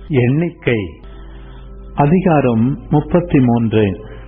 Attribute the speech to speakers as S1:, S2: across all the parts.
S1: எண்ணிக்கை அதிகாரம் 33.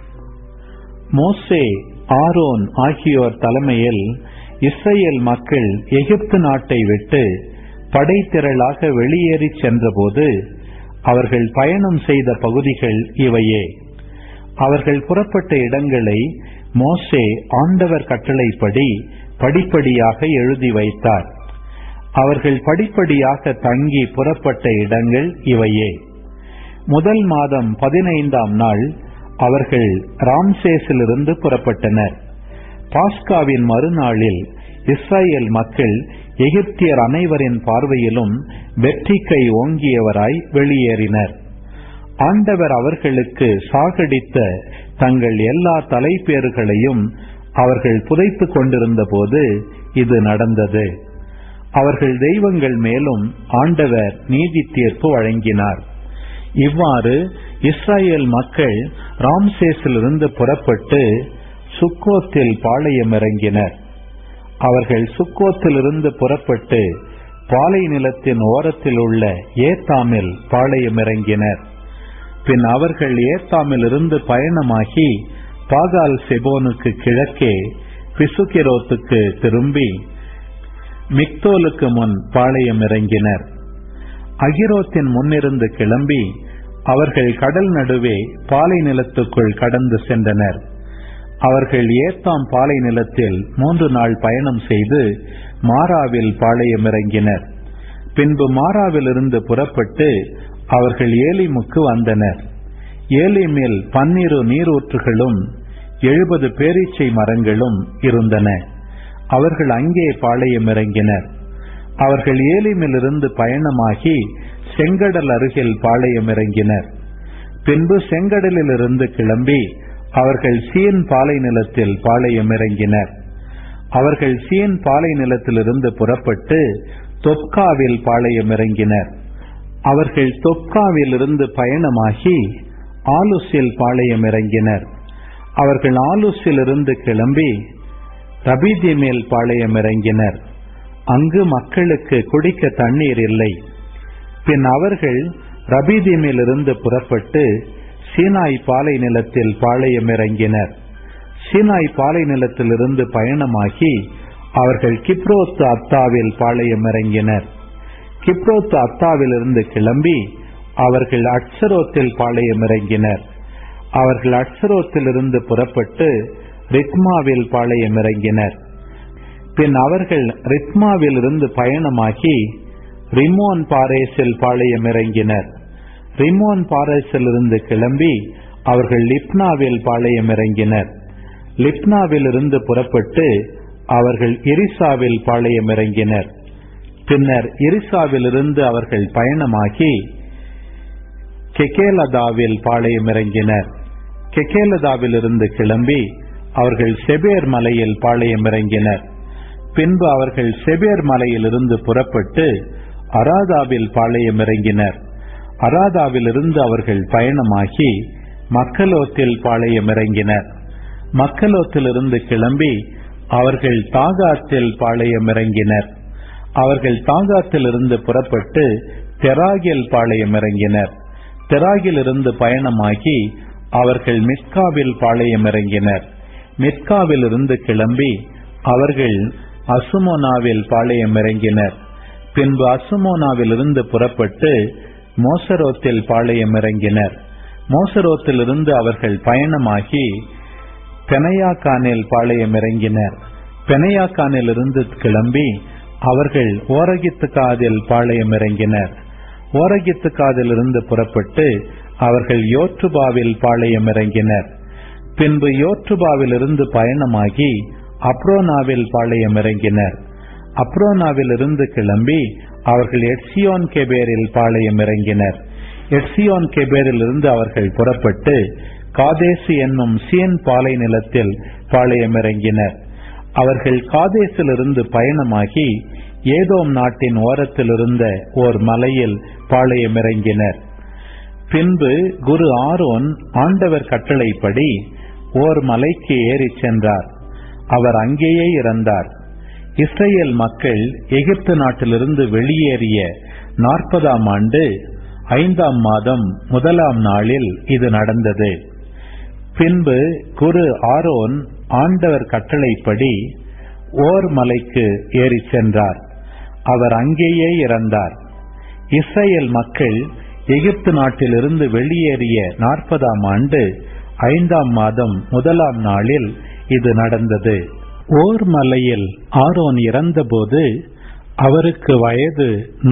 S1: மோசே, ஆரோன் ஆகியோர் தலைமையில் இஸ்ரவேல் மக்கள் எகிப்து நாட்டை விட்டு படைத்திரளாக வெளியேறி சென்றபோது அவர்கள் பயணம் செய்த பகுதிகள் இவையே. அவர்கள் புறப்பட்ட இடங்களை மோசே ஆண்டவர் கட்டளைப்படி படிப்படியாக எழுதி வைத்தார். அவர்கள் படிப்படியாக தங்கி புறப்பட்ட இடங்கள் இவையே. முதல் மாதம் 15ஆம் நாள் அவர்கள் ராம்சேஸிலிருந்து புறப்பட்டனர். பாஸ்காவின் மறுநாளில் இஸ்ரவேல் மக்கள் எகிப்தியர் அனைவரின் பார்வையிலும் வெற்றிக்கை ஓங்கியவராய் வெளியேறினர். ஆண்டவர் அவர்களுக்கு சாகடித்த தங்கள் எல்லா தலைப்பேறுகளையும் அவர்கள் புதைத்துக் கொண்டிருந்த போது இது நடந்தது. அவர்கள் தெய்வங்கள் மேலும் ஆண்டவர் நீதி தீர்ப்பு வழங்கினார். இவ்வாறு இஸ்ரவேல் மக்கள் ராம்சேஸிலிருந்து புறப்பட்டு சுக்கோத்தில் பாளையமிறங்கினர். அவர்கள் சுக்கோத்திலிருந்து புறப்பட்டு பாலை நிலத்தின் ஓரத்தில் உள்ள ஏத்தாமில் பாளையமிறங்கினர். பின் அவர்கள் ஏத்தாமில் இருந்து பயணமாகி பாகால் செபோனுக்கு கிழக்கே பிசுகெரோத்துக்கு திரும்பி மிக்தோலுக்கு முன் பாளையமிறங்கினர். அகிரோத்தின் முன்னிருந்து கிளம்பி அவர்கள் கடல் நடுவே பாலை நிலத்துக்குள் கடந்து சென்றனர். அவர்கள் ஏத்தாம் பாலை நிலத்தில் 3 நாள் பயணம் செய்து மாராவில் பாளையமிறங்கினர். பின்பு மாராவிலிருந்து புறப்பட்டு அவர்கள் ஏலிமுக்கு வந்தனர். ஏலிமில் 12 நீரூற்றுகளும் 70 பேரீச்சை மரங்களும் இருந்தன. அவர்கள் அங்கே பாளையமிறங்கினர். அவர்கள் ஏலிமிலிருந்து பயணமாகி செங்கடல் அருகில் பாளையமிறங்கினர். பின்பு செங்கடலிலிருந்து கிளம்பி அவர்கள் சீன் பாலை நிலத்தில் பாளையமிறங்கினர். அவர்கள் சீன் பாலை நிலத்திலிருந்து புறப்பட்டு தொப்காவில் பாளையமிறங்கினர். அவர்கள் தொப்காவில் இருந்து பயணமாகி ஆலுசில் பாளையமிறங்கினர். அவர்கள் ஆலுசில் இருந்து கிளம்பி ரபீதிமேல் பாளையமிறங்கினர். அங்கு மக்களுக்கு குடிக்க தண்ணீர் இல்லை. பின் அவர்கள் ரபீதிமேல் இருந்து புறப்பட்டு சீனாய் பாலை நிலத்தில் பாளையமிறங்கினர். சீனாய் பாலை நிலத்திலிருந்து பயணமாகி அவர்கள் கிப்ரோத்து அத்தாவில் பாளையமிறங்கினர். கிப்ரோத்து அத்தாவிலிருந்து கிளம்பி அவர்கள் அட்சரோத்தில் பாளையமிறங்கினர். அவர்கள் அட்சரோத்திலிருந்து புறப்பட்டு ரித்மாவில் பாளையமிறங்கினர். பின் அவர்கள் ரித்மாவில் இருந்து பயணமாகி ரிமோன் பாரேஸில் பாளையமிறங்கினர். ரிமோன் பாரேஸில் இருந்து கிளம்பி அவர்கள் லிப்னாவில் பாளையமிறங்கினர். லிப்னாவில் இருந்து புறப்பட்டு அவர்கள் இரிசாவில் பாளையமிறங்கினர். பின்னர் இரிசாவில் இருந்து அவர்கள் பயணமாகி கெகேலதாவில் பாளையமிறங்கினர். கெகேலதாவில் இருந்து கிளம்பி அவர்கள் செபேர் மலையில் பாளையமிறங்கினர். பின்பு அவர்கள் செபேர் மலையிலிருந்து புறப்பட்டு அராதாவில் பாளையமிறங்கினர். அராதாவிலிருந்து அவர்கள் பயணமாகி மக்கலோத்தில் பாளையமிறங்கினர். மக்கலோத்திலிருந்து கிளம்பி அவர்கள் தாகாத்தில் பாளையமிறங்கினர். அவர்கள் தாகாத்திலிருந்து புறப்பட்டு தெராகில் பாளையமிறங்கினர். தெராகிலிருந்து பயணமாகி அவர்கள் மித்காவில் பாளையமிறங்கினர். மித்காவில் இருந்து கிளம்பி அவர்கள் அசுமோனாவில் பாளையமிறங்கினர். பின்பு அசுமோனாவில் இருந்து புறப்பட்டு மோசரோத்தில் பாளையமிறங்கினர். மோசரோத்திலிருந்து அவர்கள் பயணமாகி பெனையாக்கானில் பாளையமிறங்கினர். பெனையாக்கானில் இருந்து கிளம்பி அவர்கள் ஓரகித்துக்காதில் பாளையமிறங்கினர். ஓரகித்துக்காதிலிருந்து புறப்பட்டு அவர்கள் யோற்றுபாவில் பாளையமிறங்கினர். பின்பு யோற்றுபாவில் இருந்து பயணமாகி அப்ரோனாவில் பாளையமிறங்கினர். அப்ரோனாவில் இருந்து கிளம்பி அவர்கள் எட்சியோன் கெபேரில் பாளையமிறங்கினர். எட்சியோன் கெபேரில் இருந்து அவர்கள் புறப்பட்டு காதேசு என்னும் சீன் பாலை நிலத்தில் பாளையமிறங்கினர். அவர்கள் காதேசிலிருந்து பயணமாகி ஏதோம் நாட்டின் ஓரத்தில் இருந்த ஓர் மலையில் பாளையமிறங்கினர். பின்பு குரு ஆரோன் ஆண்டவர் கட்டளைப்படி ஓர் மலைக்கு ஏறி சென்றார். அவர் அங்கேயே இறந்தார். இஸ்ரவேல் மக்கள் எகிப்து நாட்டிலிருந்து வெளியேறிய 40ஆம் ஆண்டு 5ஆம் மாதம் 1ஆம் நாளில் இது நடந்தது. பின்பு குரு ஆரோன் ஆண்டவர் கட்டளைப்படி ஓர் மலைக்கு ஏறி சென்றார். அவர் அங்கேயே இறந்தார். இஸ்ரேல் மக்கள் எகிப்து நாட்டிலிருந்து வெளியேறிய 40ஆம் ஆண்டு 5ஆம் மாதம் 1ஆம் நாளில் இது நடந்தது. ஓர் மலையில் ஆரோன் இறந்தபோது அவருக்கு வயது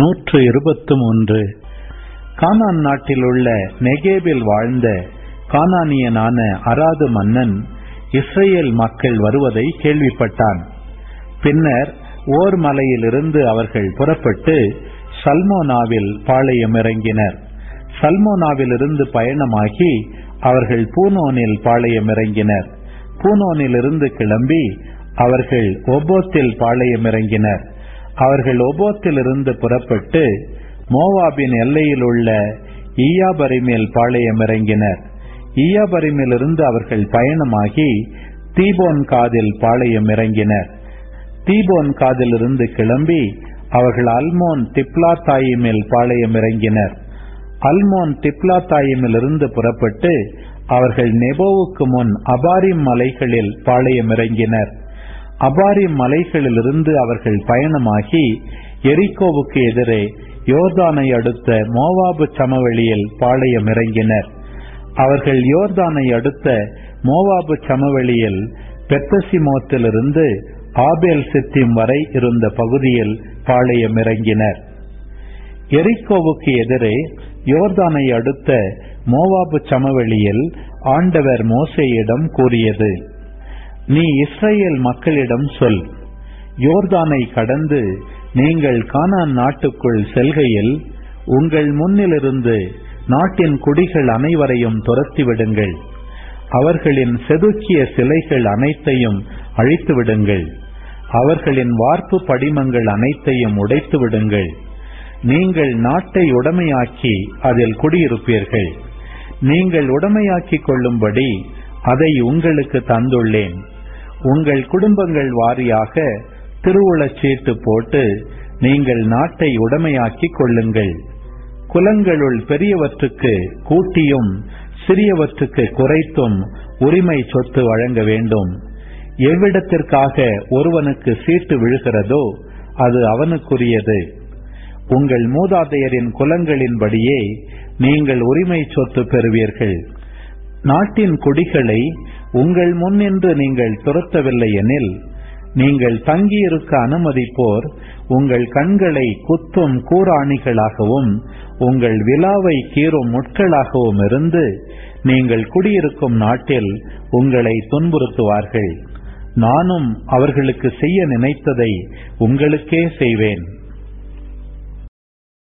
S1: 123. கானான் நாட்டில் உள்ள நெகேபில் வாழ்ந்த கானானியனான அராது மன்னன் இஸ்ரேல் மக்கள் வருவதை கேள்விப்பட்டான். பின்னர் ஓர் மலையிலிருந்து அவர்கள் புறப்பட்டு சல்மோனாவில் பாளையம் இறங்கினர். சல்மோனாவிலிருந்து பயணமாகி அவர்கள் பூனோனில் பாளையம் இறங்கினர். பூனோனிலிருந்து கிளம்பி அவர்கள் ஒபோத்தில் பாளையம் இறங்கினர். அவர்கள் ஒபோத்திலிருந்து புறப்பட்டு மோவாபின் எல்லையில் உள்ள ஈயாபரிமில் பாளையம் இறங்கினர். ஈயாபரிமிலிருந்து அவர்கள் பயணமாகி தீபோன் காதில் பாளையம் இறங்கினர். தீபோன் காதிலிருந்து கிளம்பி அவர்கள் அல்மோன் திப்லாத்தாயிமில் பாளையம் இறங்கினர். அல்மோன் திப்லாத்தாயிமிலிருந்து புறப்பட்டு அவர்கள் நெபோவுக்கு முன் அபாரிம் மலைகளில் பாளையம் இறங்கினர். அபாரிம் மலைகளிலிருந்து அவர்கள் பயணமாகி எரிகோவுக்கு எதிரே யோர்தானை அடுத்த மோவாபு சமவெளியில் பாளையம் இறங்கினர். அவர்கள் யோர்தானை அடுத்த மோவாபு சமவெளியில் பெத்தசிமோத்திலிருந்து ஆபேல் சித்திம் வரை இருந்த பகுதியில் பாளையம் இறங்கினர். எரிகோவுக்கு எதிரே யோர்தானை அடுத்த மோவாபு சமவெளியில் ஆண்டவர் மோசேயிடம் கூறியது: நீ இஸ்ரேல் மக்களிடம் சொல், யோர்தானை கடந்து நீங்கள் கானான் நாட்டுக்குள் செல்கையில் உங்கள் முன்னிலிருந்து நாட்டின் குடிகள் அனைவரையும் துரத்திவிடுங்கள். அவர்களின் செதுக்கிய சிலைகள் அனைத்தையும் அழித்து விடுங்கள். அவர்களின் வார்ப்பு படிமங்கள் அனைத்தையும் உடைத்து விடுங்கள். நீங்கள் நாட்டை உடைமையாக்கி அதில் குடியிருப்பீர்கள். நீங்கள் உடைமையாக்கிக் கொள்ளும்படி அதை உங்களுக்கு தந்துள்ளேன். உங்கள் குடும்பங்கள் வாரியாக திருவுளச்சீட்டு போட்டு நீங்கள் நாட்டை உடைமையாக்கிக் கொள்ளுங்கள். குலங்களுள் பெரியவற்றுக்கு கூட்டியும் சிறியவற்றுக்கு குறைத்தும் உரிமை சொத்து வழங்க வேண்டும். எவ்விடத்திற்காக ஒருவனுக்கு சீட்டு விழுகிறதோ அது அவனுக்குரியது. உங்கள் மூதாதையரின் குலங்களின்படியே நீங்கள் உரிமை சொத்து பெறுவீர்கள். நாட்டின் குடிகளை உங்கள் முன்னின்று நீங்கள் துரத்தவில்லை எனில் நீங்கள் தங்கியிருக்க அனுமதிப்போர் உங்கள் கண்களை குத்தும் கூராணிகளாகவும் உங்கள் விலாவை கீறும் முட்களாகவும் இருந்து நீங்கள் குடியிருக்கும் நாட்டில் உங்களை துன்புறுத்துவார்கள். நானும் அவர்களுக்கு செய்ய நினைத்ததை உங்களுக்கே செய்வேன்.